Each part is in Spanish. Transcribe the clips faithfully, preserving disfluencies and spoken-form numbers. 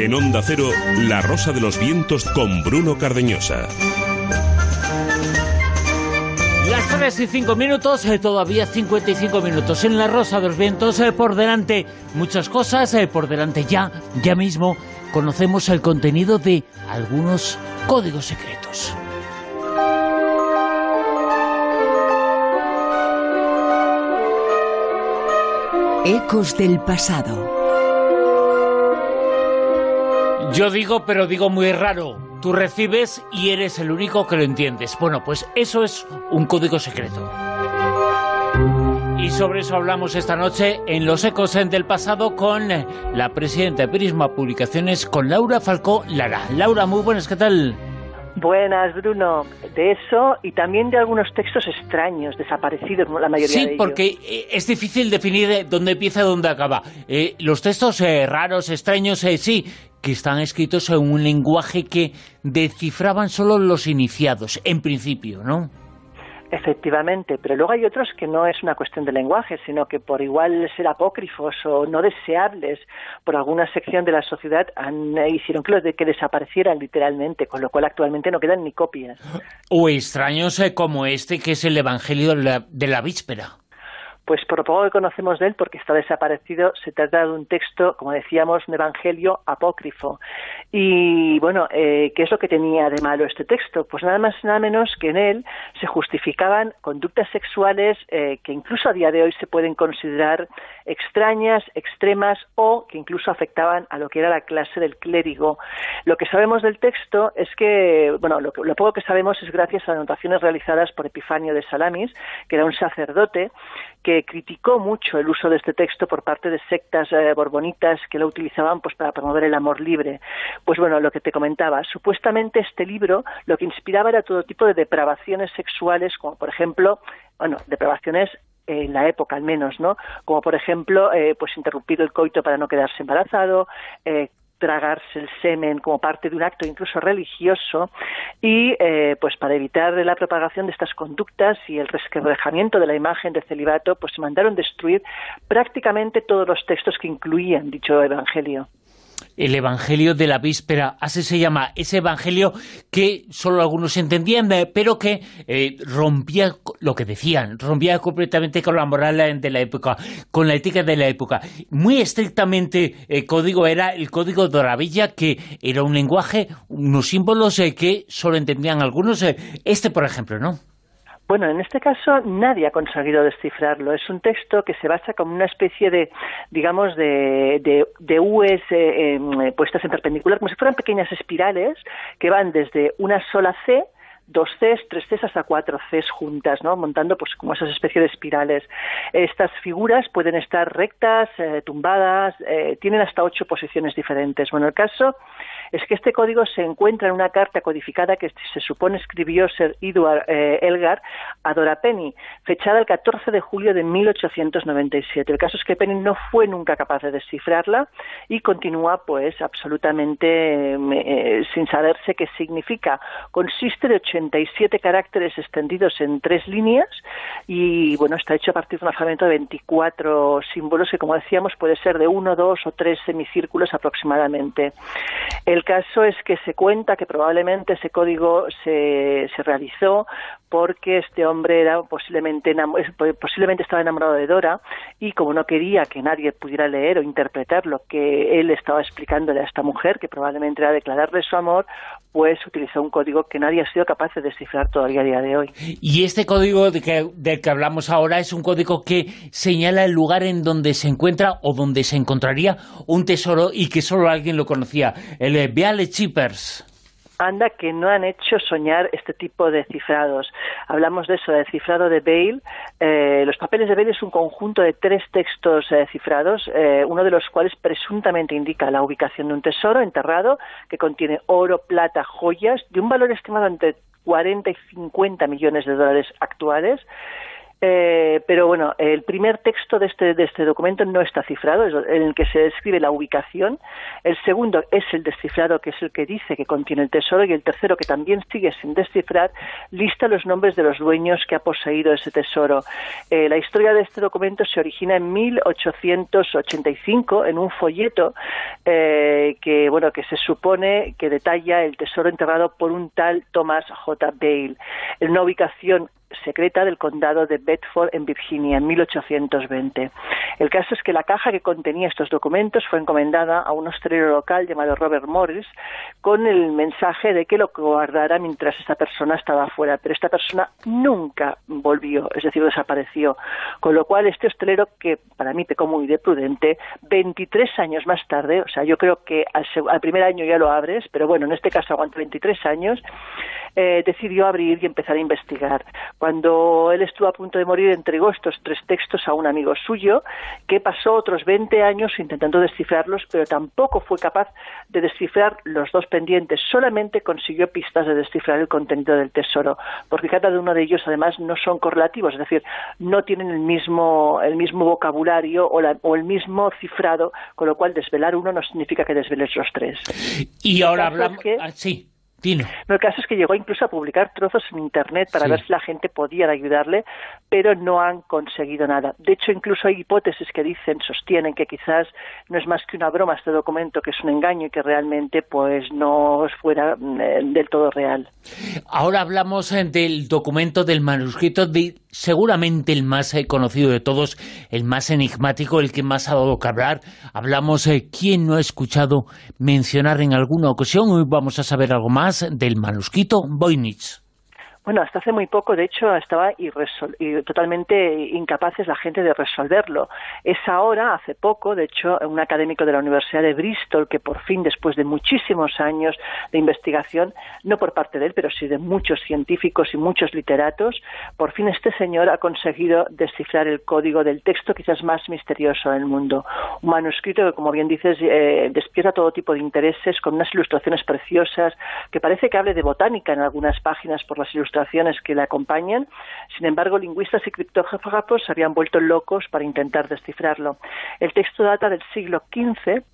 En Onda Cero, La Rosa de los Vientos con Bruno Cardeñosa. Las tres y cinco minutos, eh, todavía cincuenta y cinco minutos en La Rosa de los Vientos, eh, por delante muchas cosas, eh, por delante ya, ya mismo conocemos el contenido de algunos códigos secretos. Ecos del pasado. Yo digo, pero digo muy raro. Tú recibes y eres el único que lo entiendes. Bueno, pues eso es un código secreto. Y sobre eso hablamos esta noche en Los Ecos del Pasado con la presidenta de Prisma Publicaciones, con Laura Falcó Lara. Laura, muy buenas, ¿qué tal? Buenas, Bruno. De eso y también de algunos textos extraños, desaparecidos, la mayoría sí, de ellos. Sí, porque es difícil definir dónde empieza y dónde acaba. Eh, los textos eh, raros, extraños, eh, sí, que están escritos en un lenguaje que descifraban solo los iniciados, en principio, ¿no? Efectivamente, pero luego hay otros que no es una cuestión de lenguaje, sino que por igual ser apócrifos o no deseables por alguna sección de la sociedad han, hicieron que, los de, que desaparecieran literalmente, con lo cual actualmente no quedan ni copias. O extraños eh, como este, que es el Evangelio de la, de la Víspera. Pues por lo poco que conocemos de él, porque está desaparecido, se trata de un texto, como decíamos, un evangelio apócrifo. Y bueno, eh, ¿qué es lo que tenía de malo este texto? Pues nada más y nada menos que en él se justificaban conductas sexuales eh, que incluso a día de hoy se pueden considerar extrañas, extremas o que incluso afectaban a lo que era la clase del clérigo. Lo que sabemos del texto es que, bueno, lo, que, lo poco que sabemos es gracias a anotaciones realizadas por Epifanio de Salamis, que era un sacerdote que criticó mucho el uso de este texto por parte de sectas eh, borbonitas que lo utilizaban pues para promover el amor libre. Pues bueno, lo que te comentaba, supuestamente este libro lo que inspiraba era todo tipo de depravaciones sexuales, como por ejemplo, bueno, depravaciones en la época al menos, ¿no? Como por ejemplo, eh, pues interrumpir el coito para no quedarse embarazado, eh, tragarse el semen como parte de un acto incluso religioso y eh, pues para evitar la propagación de estas conductas y el resquebrajamiento de la imagen de celibato, pues se mandaron destruir prácticamente todos los textos que incluían dicho evangelio. El Evangelio de la Víspera, así se llama, ese Evangelio que solo algunos entendían, pero que eh, rompía lo que decían, rompía completamente con la moral de la época, con la ética de la época. Muy estrictamente el código era el código de Oravilla, que era un lenguaje, unos símbolos eh, que solo entendían algunos, eh, este por ejemplo, ¿no? Bueno, en este caso nadie ha conseguido descifrarlo. Es un texto que se basa como una especie de, digamos, de, de, de U's eh, eh, puestas en perpendicular, como si fueran pequeñas espirales que van desde una sola C, dos Cs, tres Cs hasta cuatro Cs juntas, ¿no? Montando pues como esas especies de espirales. Estas figuras pueden estar rectas, eh, tumbadas, eh, tienen hasta ocho posiciones diferentes. Bueno, el caso es que este código se encuentra en una carta codificada que se supone escribió Sir Edward eh, Elgar a Dora Penny, fechada el catorce de julio de mil ochocientos noventa y siete. El caso es que Penny no fue nunca capaz de descifrarla y continúa pues absolutamente eh, sin saberse qué significa. Consiste de ochenta y siete caracteres extendidos en tres líneas y bueno, está hecho a partir de un alfabeto de veinticuatro símbolos que, como decíamos, puede ser de uno, dos o tres semicírculos aproximadamente. El caso es que se cuenta que probablemente ese código se, se realizó porque este hombre era posiblemente, posiblemente estaba enamorado de Dora y como no quería que nadie pudiera leer o interpretar lo que él estaba explicándole a esta mujer, que probablemente era declararle su amor, pues utilizó un código que nadie ha sido capaz de descifrar todavía a día de hoy. Y este código de que, del que hablamos ahora es un código que señala el lugar en donde se encuentra o donde se encontraría un tesoro y que solo alguien lo conocía, el Beale Chippers. Anda que no han hecho soñar este tipo de cifrados. Hablamos de eso, del cifrado de Beale. Eh, los papeles de Beale es un conjunto de tres textos eh, cifrados, eh, uno de los cuales presuntamente indica la ubicación de un tesoro enterrado que contiene oro, plata, joyas de un valor estimado entre cuarenta y cincuenta millones de dólares actuales. Eh, pero bueno, el primer texto de este, de este documento no está cifrado, es en el que se describe la ubicación. El segundo es el descifrado, que es el que dice que contiene el tesoro, y el tercero, que también sigue sin descifrar, lista los nombres de los dueños que ha poseído ese tesoro. Eh, la historia de este documento se origina en mil ochocientos ochenta y cinco en un folleto eh, que, bueno, que se supone que detalla el tesoro enterrado por un tal Thomas J. Bale, en una ubicación secreta del condado de Bedford en Virginia en mil ochocientos veinte. El caso es que la caja que contenía estos documentos fue encomendada a un hostelero local llamado Robert Morris con el mensaje de que lo guardara mientras esta persona estaba afuera, pero esta persona nunca volvió, es decir, desapareció, con lo cual este hostelero, que para mí pecó muy de prudente, veintitrés años más tarde, o sea, yo creo que al, al primer año ya lo abres, pero bueno, en este caso aguantó veintitrés años, eh, decidió abrir y empezar a investigar. Cuando él estuvo a punto de morir, entregó estos tres textos a un amigo suyo, que pasó otros veinte años intentando descifrarlos, pero tampoco fue capaz de descifrar los dos pendientes, solamente consiguió pistas de descifrar el contenido del tesoro, porque cada uno de ellos además no son correlativos, es decir, no tienen el mismo, el mismo vocabulario o, la, o el mismo cifrado, con lo cual desvelar uno no significa que desveles los tres. Y ahora hablamos... Es que... ah, sí. Dino. El caso es que llegó incluso a publicar trozos en Internet para sí. ver si la gente podía ayudarle, pero no han conseguido nada. De hecho, incluso hay hipótesis que dicen, sostienen que quizás no es más que una broma este documento, que es un engaño y que realmente pues no fuera eh, del todo real. Ahora hablamos eh, del documento, del manuscrito, de seguramente el más eh, conocido de todos, el más enigmático, el que más ha dado que hablar. Hablamos, eh, ¿quién no ha escuchado mencionar en alguna ocasión? Hoy vamos a saber algo más del manuscrito Voynich. Bueno, hasta hace muy poco, de hecho, estaba irresol- y totalmente incapaces la gente de resolverlo. Es ahora, hace poco, de hecho, un académico de la Universidad de Bristol, que por fin, después de muchísimos años de investigación, no por parte de él, pero sí de muchos científicos y muchos literatos, por fin este señor ha conseguido descifrar el código del texto quizás más misterioso del mundo. Un manuscrito que, como bien dices, eh, despierta todo tipo de intereses, con unas ilustraciones preciosas, que parece que hable de botánica en algunas páginas por las ilustraciones que le acompañan. Sin embargo, lingüistas y criptógrafos se habían vuelto locos para intentar descifrarlo. El texto data del siglo quince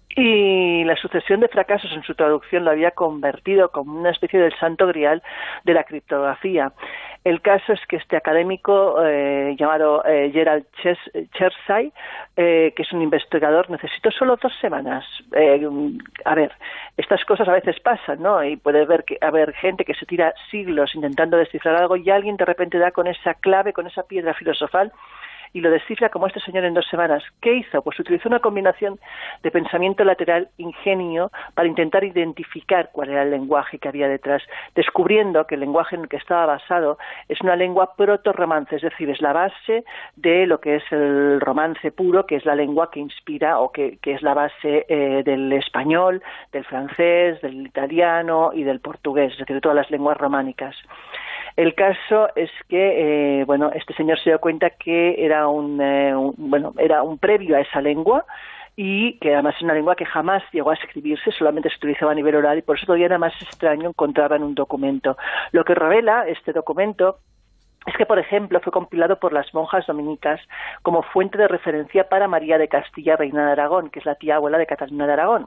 y la sucesión de fracasos en su traducción lo había convertido como una especie del santo grial de la criptografía. El caso es que este académico eh, llamado eh, Gerald Chersay, eh, que es un investigador, necesitó solo dos semanas. Eh, a ver, estas cosas a veces pasan, ¿no? Y puede haber, que, haber gente que se tira siglos intentando descifrar algo y alguien de repente da con esa clave, con esa piedra filosofal, y lo descifra como este señor en dos semanas. ¿Qué hizo? Pues utilizó una combinación de pensamiento lateral, ingenio, para intentar identificar cuál era el lenguaje que había detrás, descubriendo que el lenguaje en el que estaba basado es una lengua proto-romance, es decir, es la base de lo que es el romance puro, que es la lengua que inspira o que, que es la base eh, del español, del francés, del italiano y del portugués, es decir, de todas las lenguas románicas. El caso es que, eh, bueno, este señor se dio cuenta que era un, eh, un, bueno, era un previo a esa lengua y que además es una lengua que jamás llegó a escribirse, solamente se utilizaba a nivel oral y por eso todavía era más extraño encontrarla en un documento. Lo que revela este documento es que, por ejemplo, fue compilado por las monjas dominicas como fuente de referencia para María de Castilla, reina de Aragón, que es la tía abuela de Catalina de Aragón.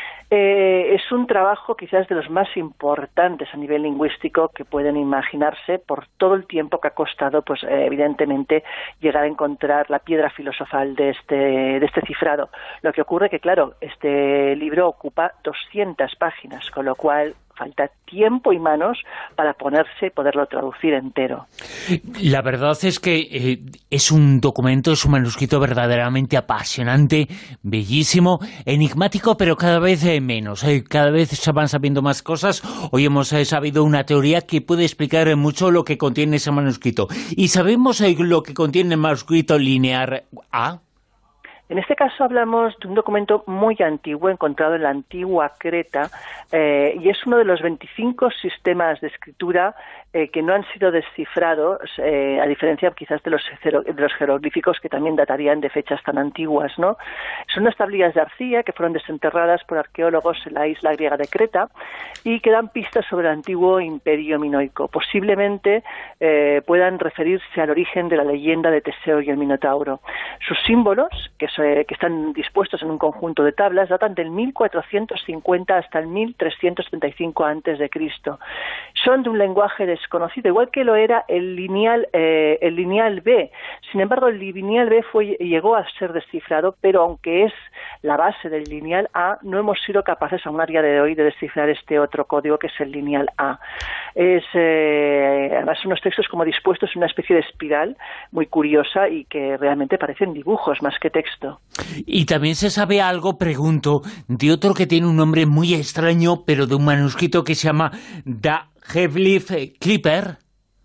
Eh, es un trabajo quizás de los más importantes a nivel lingüístico que pueden imaginarse por todo el tiempo que ha costado, pues eh, evidentemente, llegar a encontrar la piedra filosofal de este, de este cifrado. Lo que ocurre que, claro, este libro ocupa doscientas páginas, con lo cual falta tiempo y manos para ponerse y poderlo traducir entero. La verdad es que eh, es un documento, es un manuscrito verdaderamente apasionante, bellísimo, enigmático, pero cada vez eh, menos. Eh, cada vez se van sabiendo más cosas. Hoy hemos eh, sabido una teoría que puede explicar eh, mucho lo que contiene ese manuscrito. ¿Y sabemos eh, lo que contiene el manuscrito lineal A? En este caso hablamos de un documento muy antiguo, encontrado en la antigua Creta, eh, y es uno de los veinticinco sistemas de escritura eh, que no han sido descifrados, eh, a diferencia quizás de los, de los jeroglíficos, que también datarían de fechas tan antiguas, ¿no? Son unas tablillas de arcilla que fueron desenterradas por arqueólogos en la isla griega de Creta y que dan pistas sobre el antiguo imperio minoico. Posiblemente eh, puedan referirse al origen de la leyenda de Teseo y el Minotauro. Sus símbolos, que, so, que están dispuestos en un conjunto de tablas, datan del mil cuatrocientos cincuenta hasta el mil trescientos treinta y cinco antes de Cristo. Son de un lenguaje desconocido, igual que lo era el lineal, eh, el lineal B. Sin embargo, el lineal B fue, llegó a ser descifrado, pero aunque es la base del lineal A, no hemos sido capaces aún a día de hoy de descifrar este otro código que es el lineal A. Es, eh, además, son unos textos como dispuestos en una especie de espiral muy curiosa y que realmente parecen dibujos más que texto. Y también se sabe algo, pregunto, de otro que tiene un nombre muy extraño, pero de un manuscrito que se llama Da Hevlif Clipper.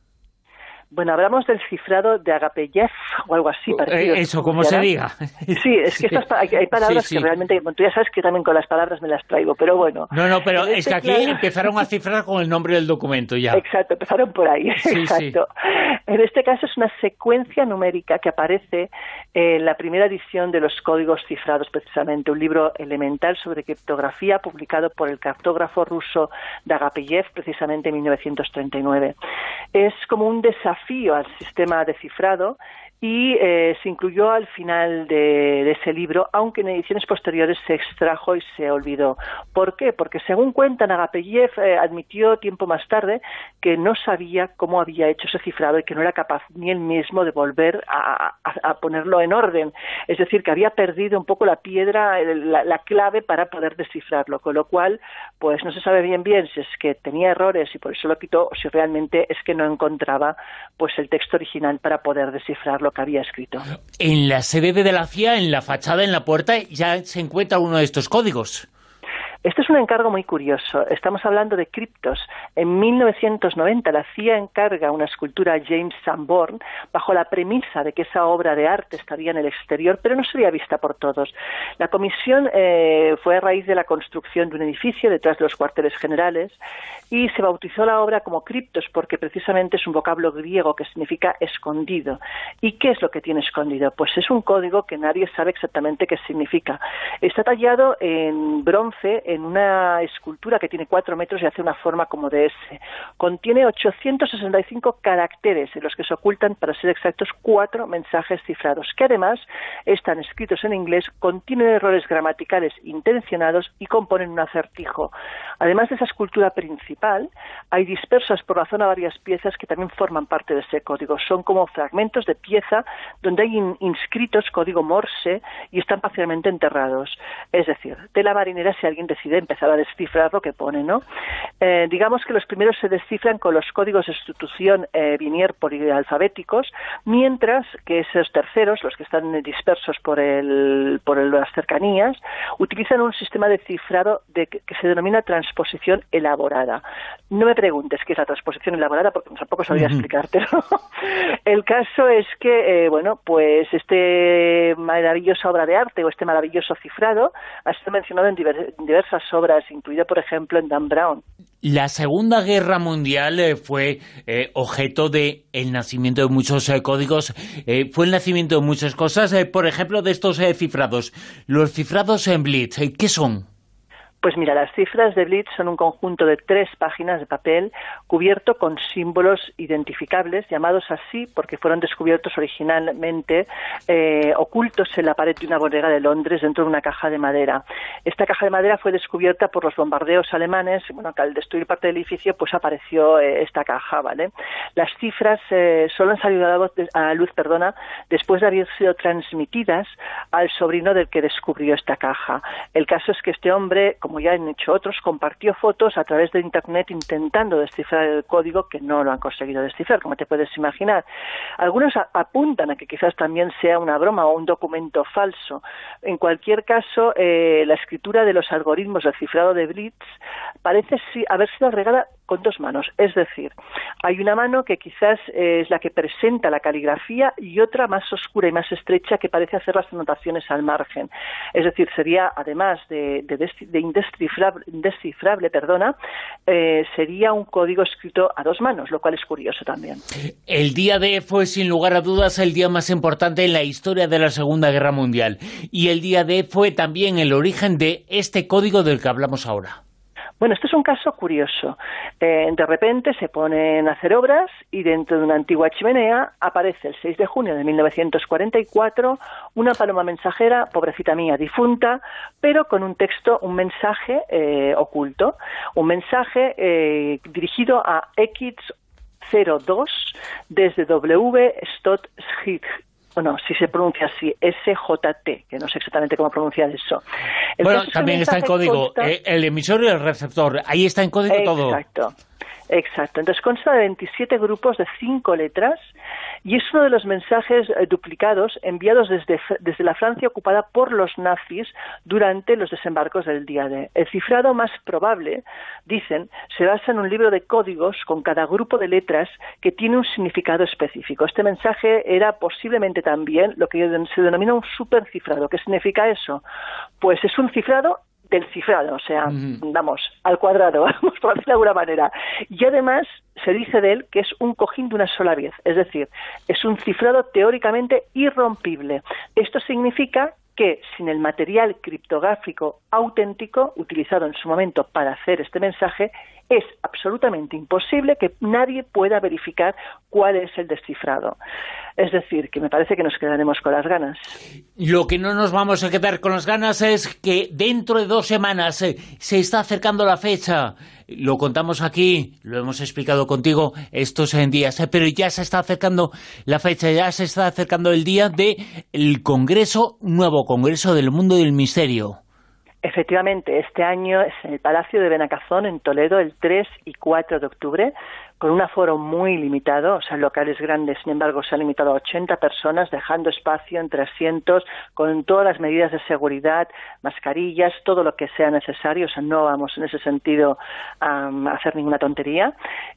Bueno, hablamos del cifrado de Agapeyev o algo así parecido. Eso, como se diga. Sí, es que estas, hay, hay palabras sí, sí. que realmente, tú ya sabes que también con las palabras me las traigo, pero bueno. No, no, pero es este que aquí claro... empezaron a cifrar con el nombre del documento ya. Exacto, empezaron por ahí, sí, exacto. Sí. En este caso es una secuencia numérica que aparece en la primera edición de los códigos cifrados, precisamente, un libro elemental sobre criptografía publicado por el cartógrafo ruso Agapeyev, precisamente en mil novecientos treinta y nueve. Es como un desafío al sistema de cifrado y eh, se incluyó al final de, de ese libro, aunque en ediciones posteriores se extrajo y se olvidó. ¿Por qué? Porque según cuentan, Agapeyev eh, admitió tiempo más tarde que no sabía cómo había hecho ese cifrado y que no era capaz ni él mismo de volver a, a, a ponerlo en orden. Es decir, que había perdido un poco la piedra, la, la clave para poder descifrarlo, con lo cual pues no se sabe bien bien si es que tenía errores y por eso lo quitó, o si realmente es que no encontraba pues el texto original para poder descifrarlo que había escrito. En la sede de la C I A, en la fachada, en la puerta, ya se encuentra uno de estos códigos. Este es un encargo muy curioso. Estamos hablando de criptos. En mil novecientos noventa la C I A encarga una escultura a James Sanborn bajo la premisa de que esa obra de arte estaría en el exterior, pero no sería vista por todos. La comisión eh, fue a raíz de la construcción de un edificio detrás de los cuarteles generales y se bautizó la obra como criptos porque precisamente es un vocablo griego que significa escondido. ¿Y qué es lo que tiene escondido? Pues es un código que nadie sabe exactamente qué significa. Está tallado en bronce en una escultura que tiene cuatro metros y hace una forma como de S. Contiene ochocientos sesenta y cinco caracteres en los que se ocultan, para ser exactos, cuatro mensajes cifrados, que además están escritos en inglés, contienen errores gramaticales intencionados y componen un acertijo. Además de esa escultura principal, hay dispersas por la zona varias piezas que también forman parte de ese código. Son como fragmentos de pieza donde hay in- inscritos código Morse y están parcialmente enterrados. Es decir, tela marinera si alguien decide empezar a descifrar lo que pone, ¿no? Eh, digamos que los primeros se descifran con los códigos de sustitución eh, binier polialfabéticos, mientras que esos terceros, los que están dispersos por el por el, las cercanías, utilizan un sistema de cifrado de, que, que se denomina transposición elaborada. No me preguntes qué es la transposición elaborada, porque tampoco sabría uh-huh. explicártelo. El caso es que, eh, bueno, pues este maravillosa obra de arte o este maravilloso cifrado ha sido mencionado en diver- diversas obras, incluido por ejemplo en Dan Brown. La Segunda Guerra Mundial eh, fue eh, objeto de el nacimiento de muchos eh, códigos, eh, fue el nacimiento de muchas cosas, eh, por ejemplo de estos eh, cifrados. Los cifrados en Blitz, eh, ¿qué son? Pues mira, las cifras de Blitz son un conjunto de tres páginas de papel cubierto con símbolos identificables, llamados así porque fueron descubiertos originalmente eh, ocultos en la pared de una bodega de Londres dentro de una caja de madera. Esta caja de madera fue descubierta por los bombardeos alemanes, bueno, que al destruir parte del edificio pues apareció eh, esta caja, ¿vale? Las cifras eh, solo han salido a la, voz de, a la luz, perdona, después de haber sido transmitidas al sobrino del que descubrió esta caja. El caso es que este hombre, como ya han hecho otros, compartió fotos a través de Internet intentando descifrar el código, que no lo han conseguido descifrar, como te puedes imaginar. Algunos a- apuntan a que quizás también sea una broma o un documento falso. En cualquier caso, eh, la escritura de los algoritmos del cifrado de Blitz parece sí, haber sido agregada con dos manos. Es decir, hay una mano que quizás es la que presenta la caligrafía y otra más oscura y más estrecha que parece hacer las anotaciones al margen. Es decir, sería, además de, de, de indescifrable, indescifrable perdona, eh, sería un código escrito a dos manos, lo cual es curioso también. El día D fue, sin lugar a dudas, el día más importante en la historia de la Segunda Guerra Mundial. Y el día D fue también el origen de este código del que hablamos ahora. Bueno, este es un caso curioso. Eh, de repente se ponen a hacer obras y dentro de una antigua chimenea aparece el seis de junio de mil novecientos cuarenta y cuatro una paloma mensajera, pobrecita mía, difunta, pero con un texto, un mensaje eh, oculto, un mensaje eh, dirigido a X cero dos desde W Stott Schik. O no, si se pronuncia así, S J T, que no sé exactamente cómo pronunciar eso. El bueno, también está en código, consta... eh, el emisor y el receptor, ahí está en código Exacto. todo. Exacto. Exacto, entonces consta de veintisiete grupos de cinco letras y es uno de los mensajes eh, duplicados enviados desde, desde la Francia ocupada por los nazis durante los desembarcos del día D. El cifrado más probable, dicen, se basa en un libro de códigos con cada grupo de letras que tiene un significado específico. Este mensaje era posiblemente también lo que se denomina un supercifrado. ¿Qué significa eso? Pues es un cifrado del cifrado, o sea, mm. vamos, al cuadrado, vamos, por decirlo de alguna manera. Y además se dice de él que es un cojín de una sola vez, es decir, es un cifrado teóricamente irrompible. Esto significa que sin el material criptográfico auténtico utilizado en su momento para hacer este mensaje, es absolutamente imposible que nadie pueda verificar cuál es el descifrado. Es decir, que me parece que nos quedaremos con las ganas. Lo que no nos vamos a quedar con las ganas es que dentro de dos semanas eh, se está acercando la fecha. Lo contamos aquí, lo hemos explicado contigo estos días, eh, pero ya se está acercando la fecha, ya se está acercando el día del Congreso, nuevo Congreso del Mundo del Misterio. Efectivamente, este año es en el Palacio de Benacazón, en Toledo, el tres y cuatro de octubre, con un aforo muy limitado, o sea, locales grandes, sin embargo, se ha limitado a ochenta personas, dejando espacio entre asientos, con todas las medidas de seguridad, mascarillas, todo lo que sea necesario, o sea, no vamos en ese sentido um, a hacer ninguna tontería.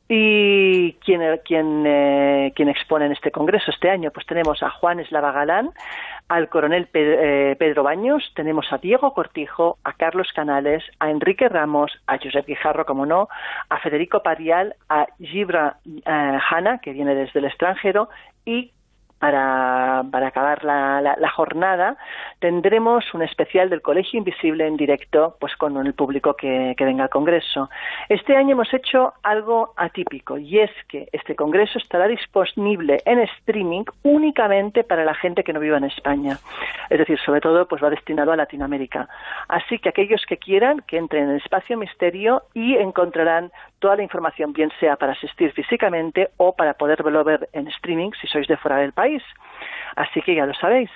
Y quien, quien, eh, quien expone en este congreso este año, pues tenemos a Juan Eslava Galán, al coronel Pedro Baños, tenemos a Diego Cortijo, a Carlos Canales, a Enrique Ramos, a Josep Guijarro, como no, a Federico Parial, a Gibra eh, Hanna, que viene desde el extranjero, y para, para acabar la, la, la jornada tendremos un especial del Colegio Invisible en directo, pues con el público que, que venga al Congreso. Este año hemos hecho algo atípico, y es que este Congreso estará disponible en streaming únicamente para la gente que no viva en España. Es decir, sobre todo, pues va destinado a Latinoamérica. Así que aquellos que quieran, que entren en Espacio Misterio y encontrarán toda la información, bien sea para asistir físicamente o para poderlo ver en streaming si sois de fuera del país. Así que ya lo sabéis.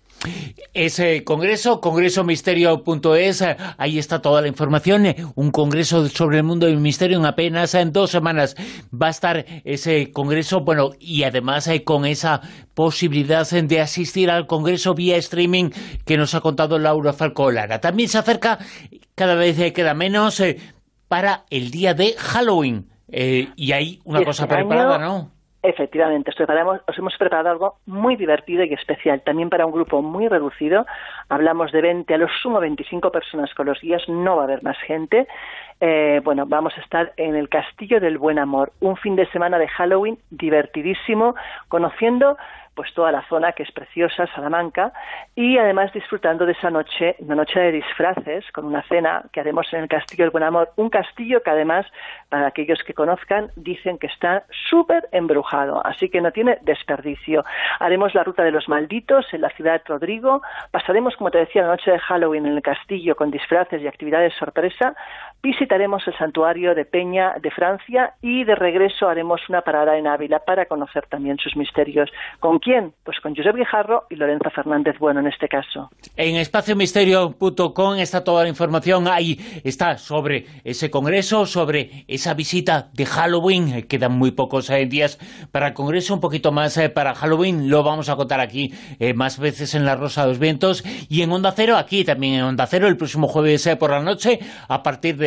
Ese congreso, congreso misterio punto es, ahí está toda la información, un congreso sobre el mundo del misterio en apenas en dos semanas va a estar ese congreso, bueno, y además eh, con esa posibilidad de asistir al congreso vía streaming que nos ha contado Laura Falcó Lara. También se acerca, cada vez eh, queda menos, eh, para el día de Halloween, eh, y hay una y cosa este preparada, año... ¿no? Efectivamente, os, preparamos, os hemos preparado algo muy divertido y especial, también para un grupo muy reducido. Hablamos de veinte, a lo sumo veinticinco personas con los guías, no va a haber más gente. Eh, bueno, vamos a estar en el Castillo del Buen Amor, un fin de semana de Halloween divertidísimo, conociendo pues toda la zona que es preciosa, Salamanca, y además disfrutando de esa noche, una noche de disfraces, con una cena que haremos en el Castillo del Buen Amor, un castillo que además, para aquellos que conozcan, dicen que está súper embrujado, así que no tiene desperdicio. Haremos la ruta de los malditos en la ciudad de Rodrigo, pasaremos, como te decía, la noche de Halloween en el castillo con disfraces y actividades sorpresa, visitaremos el santuario de Peña de Francia y de regreso haremos una parada en Ávila para conocer también sus misterios. ¿Con quién? Pues con Josep Guijarro y Lorenzo Fernández Bueno en este caso. En espacio misterio punto com está toda la información, ahí está sobre ese congreso, sobre esa visita de Halloween, quedan muy pocos eh, días para el congreso, un poquito más eh, para Halloween, lo vamos a contar aquí eh, más veces en La Rosa de los Vientos y en Onda Cero, aquí también en Onda Cero, el próximo jueves eh, por la noche, a partir de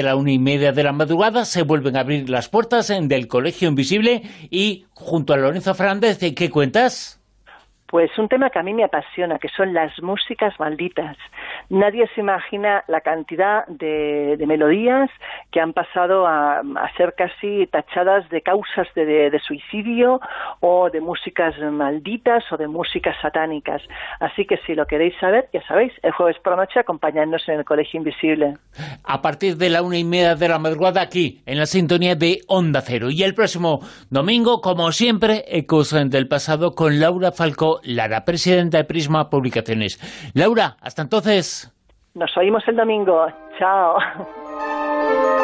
la una y media de la madrugada se vuelven a abrir las puertas del Colegio Invisible y junto a Lorenzo Fernández, ¿qué cuentas? Pues un tema que a mí me apasiona, que son las músicas malditas. Nadie se imagina la cantidad de, de melodías que han pasado a, a ser casi tachadas de causas de, de, de suicidio o de músicas malditas o de músicas satánicas. Así que si lo queréis saber, ya sabéis, el jueves por la noche acompañadnos en el Colegio Invisible. A partir de la una y media de la madrugada aquí, en la sintonía de Onda Cero. Y el próximo domingo, como siempre, Ecos del Pasado con Laura Falcó Lara, presidenta de Prisma Publicaciones. Laura, hasta entonces. Nos oímos el domingo. Chao.